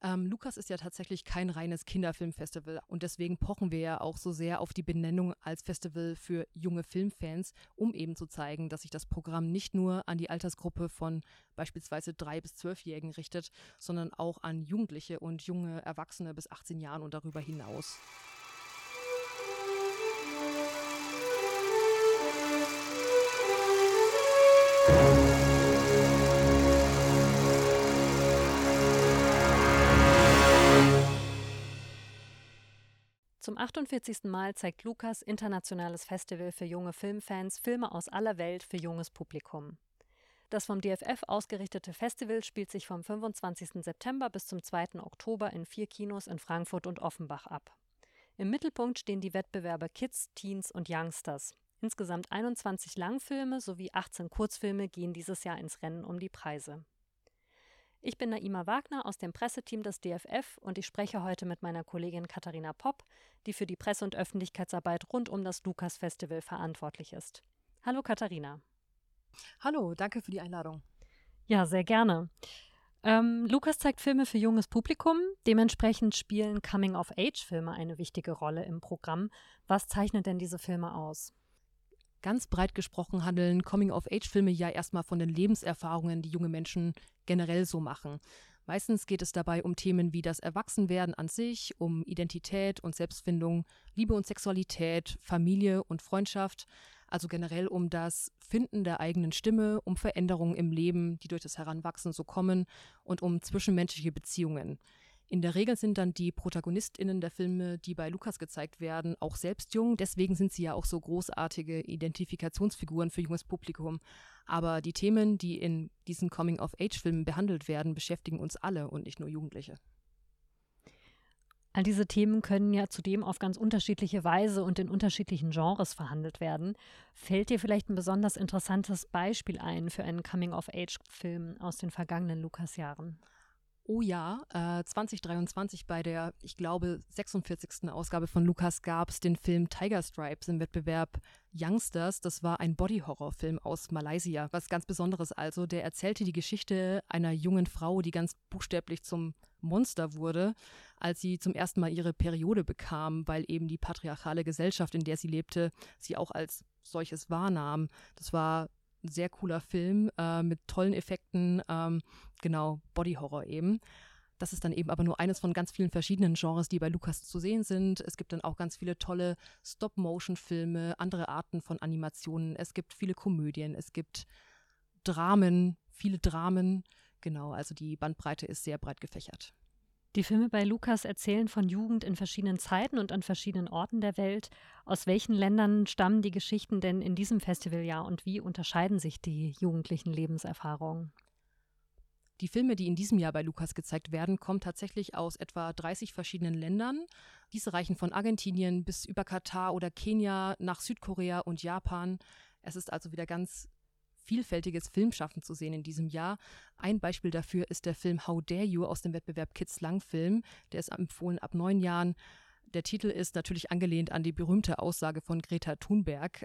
Lukas ist ja tatsächlich kein reines Kinderfilmfestival und deswegen pochen wir ja auch so sehr auf die Benennung als Festival für junge Filmfans, um eben zu zeigen, dass sich das Programm nicht nur an die Altersgruppe von beispielsweise 3- bis 12-Jährigen richtet, sondern auch an Jugendliche und junge Erwachsene bis 18 Jahren und darüber hinaus. Zum 48. Mal zeigt Lukas Internationales Festival für junge Filmfans Filme aus aller Welt für junges Publikum. Das vom DFF ausgerichtete Festival spielt sich vom 25. September bis zum 2. Oktober in 4 Kinos in Frankfurt und Offenbach ab. Im Mittelpunkt stehen die Wettbewerbe Kids, Teens und Youngsters. Insgesamt 21 Langfilme sowie 18 Kurzfilme gehen dieses Jahr ins Rennen um die Preise. Ich bin Naima Wagner aus dem Presseteam des DFF und ich spreche heute mit meiner Kollegin Katharina Popp, die für die Presse- und Öffentlichkeitsarbeit rund um das Lukas-Festival verantwortlich ist. Hallo Katharina. Hallo, danke für die Einladung. Ja, sehr gerne. Lukas zeigt Filme für junges Publikum. Dementsprechend spielen Coming-of-Age-Filme eine wichtige Rolle im Programm. Was zeichnet denn diese Filme aus? Ganz breit gesprochen handeln Coming-of-Age-Filme ja erstmal von den Lebenserfahrungen, die junge Menschen generell so machen. Meistens geht es dabei um Themen wie das Erwachsenwerden an sich, um Identität und Selbstfindung, Liebe und Sexualität, Familie und Freundschaft, also generell um das Finden der eigenen Stimme, um Veränderungen im Leben, die durch das Heranwachsen so kommen und um zwischenmenschliche Beziehungen. In der Regel sind dann die ProtagonistInnen der Filme, die bei Lukas gezeigt werden, auch selbst jung. Deswegen sind sie ja auch so großartige Identifikationsfiguren für junges Publikum. Aber die Themen, die in diesen Coming-of-Age-Filmen behandelt werden, beschäftigen uns alle und nicht nur Jugendliche. All diese Themen können ja zudem auf ganz unterschiedliche Weise und in unterschiedlichen Genres verhandelt werden. Fällt dir vielleicht ein besonders interessantes Beispiel ein für einen Coming-of-Age-Film aus den vergangenen Lukas-Jahren? Oh ja, 2023 bei der, ich glaube, 46. Ausgabe von Lukas gab es den Film Tiger Stripes im Wettbewerb Youngsters. Das war ein Body-Horror-Film aus Malaysia. Was ganz Besonderes also. Der erzählte die Geschichte einer jungen Frau, die ganz buchstäblich zum Monster wurde, als sie zum ersten Mal ihre Periode bekam, weil eben die patriarchale Gesellschaft, in der sie lebte, sie auch als solches wahrnahm. Das war ein sehr cooler Film mit tollen Effekten, genau, Body-Horror eben. Das ist dann eben aber nur eines von ganz vielen verschiedenen Genres, die bei Lukas zu sehen sind. Es gibt dann auch ganz viele tolle Stop-Motion-Filme, andere Arten von Animationen. Es gibt viele Komödien, es gibt Dramen, viele Dramen. Genau, also die Bandbreite ist sehr breit gefächert. Die Filme bei Lukas erzählen von Jugend in verschiedenen Zeiten und an verschiedenen Orten der Welt. Aus welchen Ländern stammen die Geschichten denn in diesem Festivaljahr und wie unterscheiden sich die jugendlichen Lebenserfahrungen? Die Filme, die in diesem Jahr bei Lukas gezeigt werden, kommen tatsächlich aus etwa 30 verschiedenen Ländern. Diese reichen von Argentinien bis über Katar oder Kenia nach Südkorea und Japan. Es ist also wieder ganz vielfältiges Filmschaffen zu sehen in diesem Jahr. Ein Beispiel dafür ist der Film How Dare You aus dem Wettbewerb Kids Langfilm. Der ist empfohlen ab 9 Jahren. Der Titel ist natürlich angelehnt an die berühmte Aussage von Greta Thunberg.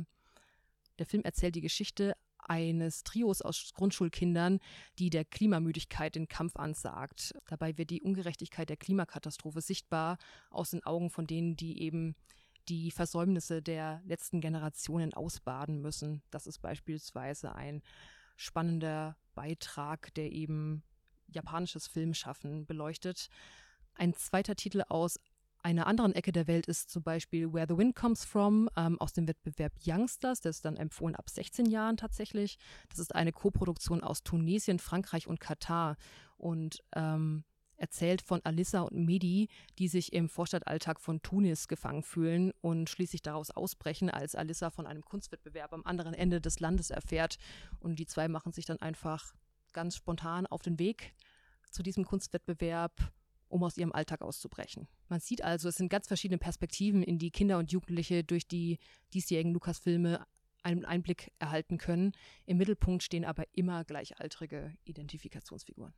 Der Film erzählt die Geschichte eines Trios aus Grundschulkindern, die der Klimamüdigkeit den Kampf ansagt. Dabei wird die Ungerechtigkeit der Klimakatastrophe sichtbar aus den Augen von denen, die eben die Versäumnisse der letzten Generationen ausbaden müssen. Das ist beispielsweise ein spannender Beitrag, der eben japanisches Filmschaffen beleuchtet. Ein zweiter Titel aus einer anderen Ecke der Welt ist zum Beispiel Where the Wind Comes From aus dem Wettbewerb Youngsters. Das ist dann empfohlen ab 16 Jahren tatsächlich. Das ist eine Koproduktion aus Tunesien, Frankreich und Katar und erzählt von Alissa und Mehdi, die sich im Vorstadtalltag von Tunis gefangen fühlen und schließlich daraus ausbrechen, als Alissa von einem Kunstwettbewerb am anderen Ende des Landes erfährt. Und die zwei machen sich dann einfach ganz spontan auf den Weg zu diesem Kunstwettbewerb, um aus ihrem Alltag auszubrechen. Man sieht also, es sind ganz verschiedene Perspektiven, in die Kinder und Jugendliche durch die diesjährigen Lukas-Filme einen Einblick erhalten können. Im Mittelpunkt stehen aber immer gleichaltrige Identifikationsfiguren.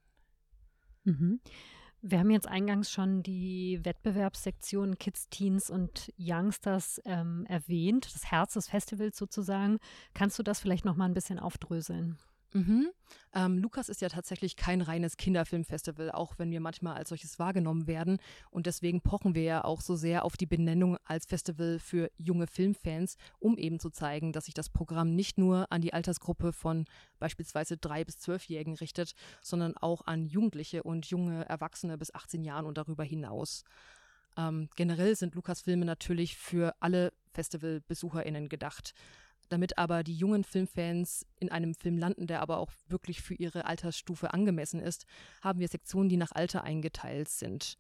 Mhm. Wir haben jetzt eingangs schon die Wettbewerbssektion Kids, Teens und Youngsters erwähnt, das Herz des Festivals sozusagen. Kannst du das vielleicht noch mal ein bisschen aufdröseln? Lukas ist ja tatsächlich kein reines Kinderfilmfestival, auch wenn wir manchmal als solches wahrgenommen werden. Und deswegen pochen wir ja auch so sehr auf die Benennung als Festival für junge Filmfans, um eben zu zeigen, dass sich das Programm nicht nur an die Altersgruppe von beispielsweise 3- bis 12-Jährigen richtet, sondern auch an Jugendliche und junge Erwachsene bis 18 Jahren und darüber hinaus. Generell sind Lukas-Filme natürlich für alle FestivalbesucherInnen gedacht. Damit aber die jungen Filmfans in einem Film landen, der aber auch wirklich für ihre Altersstufe angemessen ist, haben wir Sektionen, die nach Alter eingeteilt sind.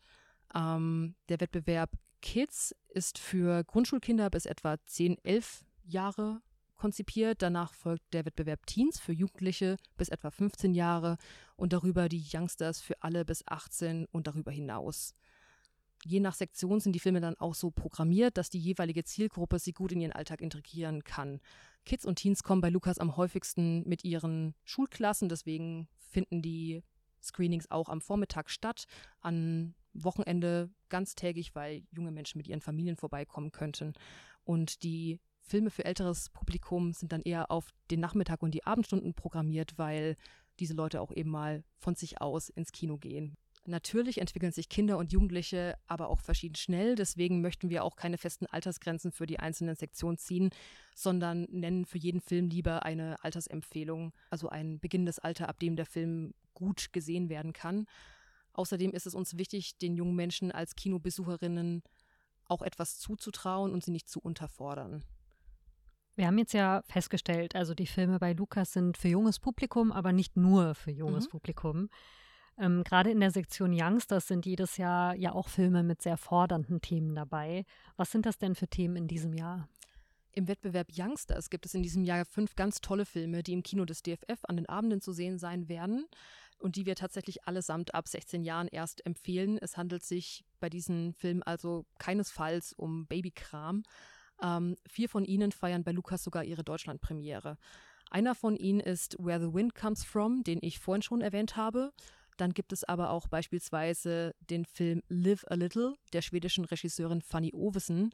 Der Wettbewerb Kids ist für Grundschulkinder bis etwa 10, 11 Jahre konzipiert. Danach folgt der Wettbewerb Teens für Jugendliche bis etwa 15 Jahre und darüber die Youngsters für alle bis 18 und darüber hinaus. Je nach Sektion sind die Filme dann auch so programmiert, dass die jeweilige Zielgruppe sie gut in ihren Alltag integrieren kann. Kids und Teens kommen bei Lukas am häufigsten mit ihren Schulklassen, deswegen finden die Screenings auch am Vormittag statt, an Wochenende ganztägig, weil junge Menschen mit ihren Familien vorbeikommen könnten. Und die Filme für älteres Publikum sind dann eher auf den Nachmittag und die Abendstunden programmiert, weil diese Leute auch eben mal von sich aus ins Kino gehen. Natürlich entwickeln sich Kinder und Jugendliche aber auch verschieden schnell. Deswegen möchten wir auch keine festen Altersgrenzen für die einzelnen Sektionen ziehen, sondern nennen für jeden Film lieber eine Altersempfehlung, also ein beginnendes Alter, ab dem der Film gut gesehen werden kann. Außerdem ist es uns wichtig, den jungen Menschen als Kinobesucherinnen auch etwas zuzutrauen und sie nicht zu unterfordern. Wir haben jetzt ja festgestellt, also die Filme bei Lukas sind für junges Publikum, aber nicht nur für junges Publikum. Gerade in der Sektion Youngsters sind jedes Jahr ja auch Filme mit sehr fordernden Themen dabei. Was sind das denn für Themen in diesem Jahr? Im Wettbewerb Youngsters gibt es in diesem Jahr 5 ganz tolle Filme, die im Kino des DFF an den Abenden zu sehen sein werden und die wir tatsächlich allesamt ab 16 Jahren erst empfehlen. Es handelt sich bei diesen Filmen also keinesfalls um Babykram. 4 von ihnen feiern bei Lukas sogar ihre Deutschlandpremiere. Einer von ihnen ist Where the Wind Comes From, den ich vorhin schon erwähnt habe. Dann gibt es aber auch beispielsweise den Film Live a Little der schwedischen Regisseurin Fanny Ovesen.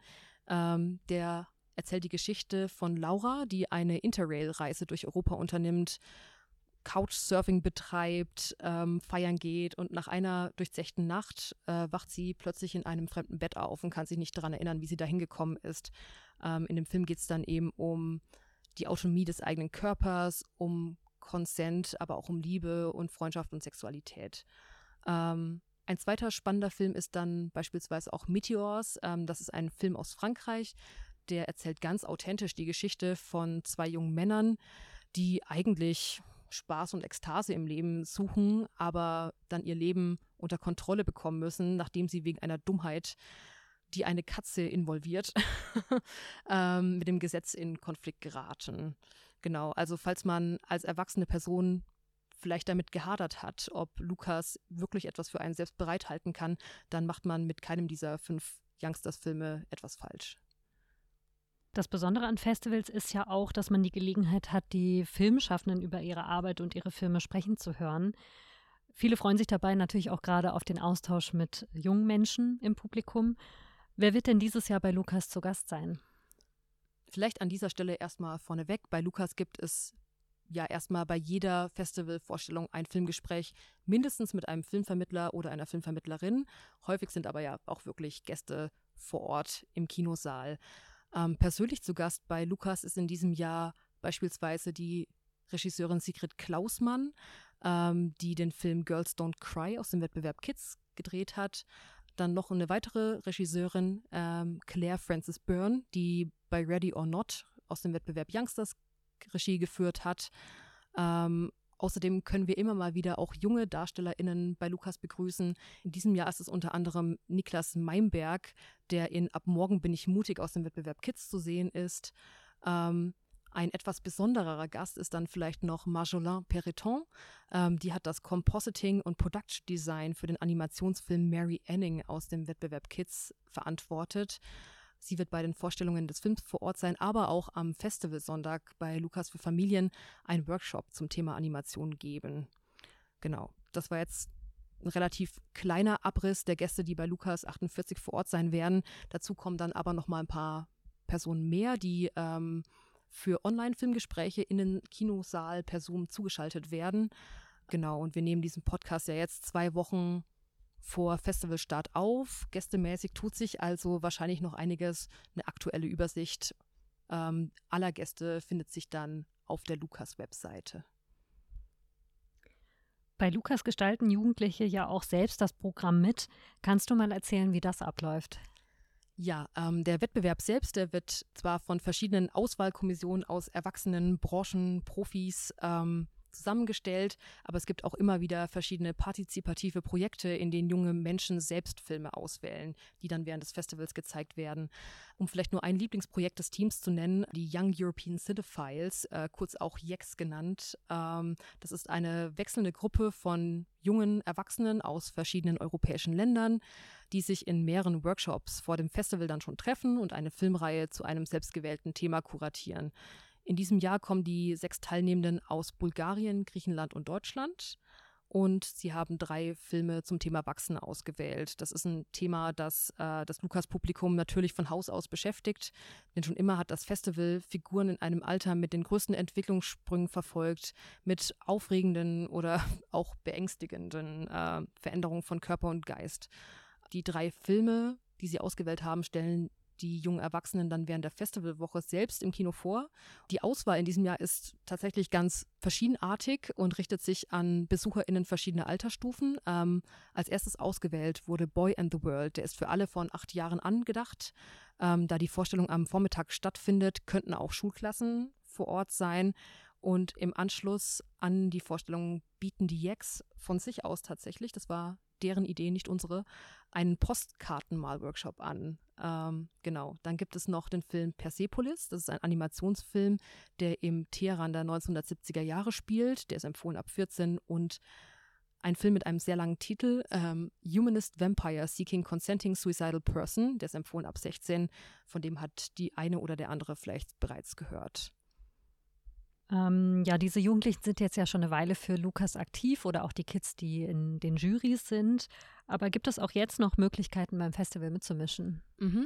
Der erzählt die Geschichte von Laura, die eine Interrail-Reise durch Europa unternimmt, Couchsurfing betreibt, feiern geht und nach einer durchzechten Nacht wacht sie plötzlich in einem fremden Bett auf und kann sich nicht daran erinnern, wie sie da hingekommen ist. In dem Film geht es dann eben um die Autonomie des eigenen Körpers, um Consent, aber auch um Liebe und Freundschaft und Sexualität. Ein zweiter spannender Film ist dann beispielsweise auch Meteors. Das ist ein Film aus Frankreich, der erzählt ganz authentisch die Geschichte von 2 jungen Männern, die eigentlich Spaß und Ekstase im Leben suchen, aber dann ihr Leben unter Kontrolle bekommen müssen, nachdem sie wegen einer Dummheit, die eine Katze involviert, mit dem Gesetz in Konflikt geraten. Genau, also falls man als erwachsene Person vielleicht damit gehadert hat, ob Lukas wirklich etwas für einen selbst bereithalten kann, dann macht man mit keinem dieser 5 Youngsters-Filme etwas falsch. Das Besondere an Festivals ist ja auch, dass man die Gelegenheit hat, die Filmschaffenden über ihre Arbeit und ihre Filme sprechen zu hören. Viele freuen sich dabei natürlich auch gerade auf den Austausch mit jungen Menschen im Publikum. Wer wird denn dieses Jahr bei Lukas zu Gast sein? Vielleicht an dieser Stelle erstmal vorneweg. Bei Lukas gibt es ja erstmal bei jeder Festivalvorstellung ein Filmgespräch, mindestens mit einem Filmvermittler oder einer Filmvermittlerin. Häufig sind aber ja auch wirklich Gäste vor Ort im Kinosaal. Persönlich zu Gast bei Lukas ist in diesem Jahr beispielsweise die Regisseurin Sigrid Klausmann, die den Film Girls Don't Cry aus dem Wettbewerb Kids gedreht hat. Dann noch eine weitere Regisseurin, Claire Frances Byrne, die bei Ready or Not aus dem Wettbewerb Youngsters Regie geführt hat. Außerdem können wir immer mal wieder auch junge DarstellerInnen bei Lukas begrüßen. In diesem Jahr ist es unter anderem Niklas Meimberg, der in Ab morgen bin ich mutig aus dem Wettbewerb Kids zu sehen ist. Ein etwas besonderer Gast ist dann vielleicht noch Marjolaine Perreton. Die hat das Compositing und Production Design für den Animationsfilm Mary Anning aus dem Wettbewerb Kids verantwortet. Sie wird bei den Vorstellungen des Films vor Ort sein, aber auch am Festivalsonntag bei Lukas für Familien einen Workshop zum Thema Animation geben. Genau, das war jetzt ein relativ kleiner Abriss der Gäste, die bei Lukas 48 vor Ort sein werden. Dazu kommen dann aber noch mal ein paar Personen mehr, die für Online-Filmgespräche in den Kinosaal per Zoom zugeschaltet werden. Genau, und wir nehmen diesen Podcast ja jetzt 2 Wochen vor Festivalstart auf. Gästemäßig tut sich also wahrscheinlich noch einiges. Eine aktuelle Übersicht aller Gäste findet sich dann auf der Lukas-Webseite. Bei Lukas gestalten Jugendliche ja auch selbst das Programm mit. Kannst du mal erzählen, wie das abläuft? Ja, der Wettbewerb selbst, der wird zwar von verschiedenen Auswahlkommissionen aus Erwachsenen, Branchen, Profis zusammengestellt, aber es gibt auch immer wieder verschiedene partizipative Projekte, in denen junge Menschen selbst Filme auswählen, die dann während des Festivals gezeigt werden. Um vielleicht nur ein Lieblingsprojekt des Teams zu nennen, die Young European Cinephiles, kurz auch YEX genannt. Das ist eine wechselnde Gruppe von jungen Erwachsenen aus verschiedenen europäischen Ländern, die sich in mehreren Workshops vor dem Festival dann schon treffen und eine Filmreihe zu einem selbstgewählten Thema kuratieren. In diesem Jahr kommen die 6 Teilnehmenden aus Bulgarien, Griechenland und Deutschland. Und sie haben 3 Filme zum Thema Wachsen ausgewählt. Das ist ein Thema, das das Lukas-Publikum natürlich von Haus aus beschäftigt. Denn schon immer hat das Festival Figuren in einem Alter mit den größten Entwicklungssprüngen verfolgt, mit aufregenden oder auch beängstigenden Veränderungen von Körper und Geist. Die 3 Filme, die sie ausgewählt haben, stellen die jungen Erwachsenen dann während der Festivalwoche selbst im Kino vor. Die Auswahl in diesem Jahr ist tatsächlich ganz verschiedenartig und richtet sich an BesucherInnen verschiedener Altersstufen. Als erstes ausgewählt wurde Boy and the World. Der ist für alle von 8 Jahren angedacht. Da die Vorstellung am Vormittag stattfindet, könnten auch Schulklassen vor Ort sein. Und im Anschluss an die Vorstellung bieten die YEX von sich aus tatsächlich, das war deren Idee, nicht unsere, einen Postkartenmal-Workshop an. Genau. Dann gibt es noch den Film Persepolis. Das ist ein Animationsfilm, der im Teheran der 1970er Jahre spielt. Der ist empfohlen ab 14 und ein Film mit einem sehr langen Titel, Humanist Vampire Seeking Consenting Suicidal Person. Der ist empfohlen ab 16. Von dem hat die eine oder der andere vielleicht bereits gehört. Ja, diese Jugendlichen sind jetzt ja schon eine Weile für Lukas aktiv oder auch die Kids, die in den Jurys sind. Aber gibt es auch jetzt noch Möglichkeiten, beim Festival mitzumischen?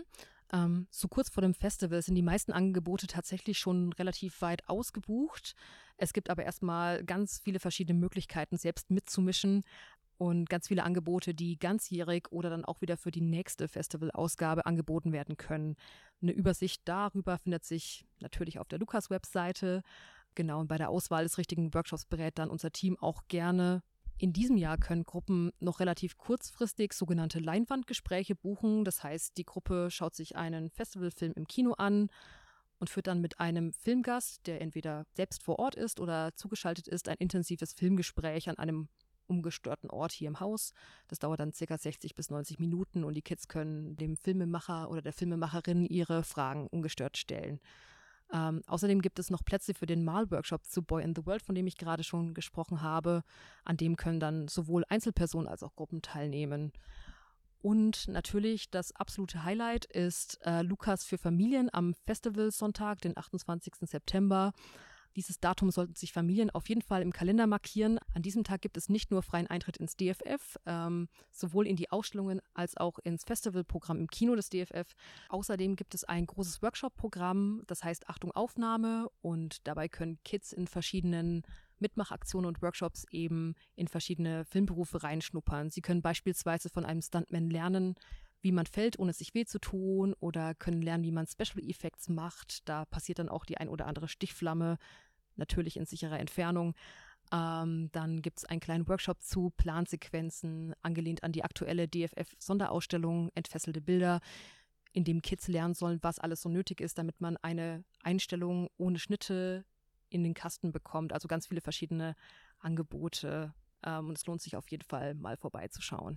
So kurz vor dem Festival sind die meisten Angebote tatsächlich schon relativ weit ausgebucht. Es gibt aber erstmal ganz viele verschiedene Möglichkeiten, selbst mitzumischen. Und ganz viele Angebote, die ganzjährig oder dann auch wieder für die nächste Festivalausgabe angeboten werden können. Eine Übersicht darüber findet sich natürlich auf der Lukas-Webseite. Genau, und bei der Auswahl des richtigen Workshops berät dann unser Team auch gerne. In diesem Jahr können Gruppen noch relativ kurzfristig sogenannte Leinwandgespräche buchen. Das heißt, die Gruppe schaut sich einen Festivalfilm im Kino an und führt dann mit einem Filmgast, der entweder selbst vor Ort ist oder zugeschaltet ist, ein intensives Filmgespräch an einem ungestörten Ort hier im Haus. Das dauert dann ca. 60 bis 90 Minuten und die Kids können dem Filmemacher oder der Filmemacherin ihre Fragen ungestört stellen. Außerdem gibt es noch Plätze für den Malworkshop zu Boy and the World, von dem ich gerade schon gesprochen habe. An dem können dann sowohl Einzelpersonen als auch Gruppen teilnehmen. Und natürlich das absolute Highlight ist Lukas für Familien am Festivalsonntag, den 28. September. Dieses Datum sollten sich Familien auf jeden Fall im Kalender markieren. An diesem Tag gibt es nicht nur freien Eintritt ins DFF, sowohl in die Ausstellungen als auch ins Festivalprogramm im Kino des DFF. Außerdem gibt es ein großes Workshop-Programm, das heißt Achtung Aufnahme, und dabei können Kids in verschiedenen Mitmachaktionen und Workshops eben in verschiedene Filmberufe reinschnuppern. Sie können beispielsweise von einem Stuntman lernen, wie man fällt, ohne sich weh zu tun, oder können lernen, wie man Special Effects macht. Da passiert dann auch die ein oder andere Stichflamme, natürlich in sicherer Entfernung. Dann gibt es einen kleinen Workshop zu Plansequenzen, angelehnt an die aktuelle DFF-Sonderausstellung Entfesselte Bilder, in dem Kids lernen sollen, was alles so nötig ist, damit man eine Einstellung ohne Schnitte in den Kasten bekommt. Also ganz viele verschiedene Angebote. Und es lohnt sich auf jeden Fall, mal vorbeizuschauen.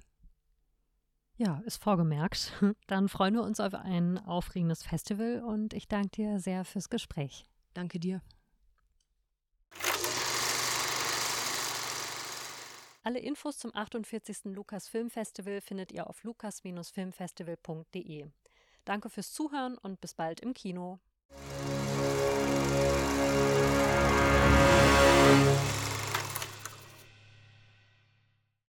Ja, ist vorgemerkt. Dann freuen wir uns auf ein aufregendes Festival und ich danke dir sehr fürs Gespräch. Danke dir. Alle Infos zum 48. Lukas Filmfestival findet ihr auf lukas-filmfestival.de. Danke fürs Zuhören und bis bald im Kino.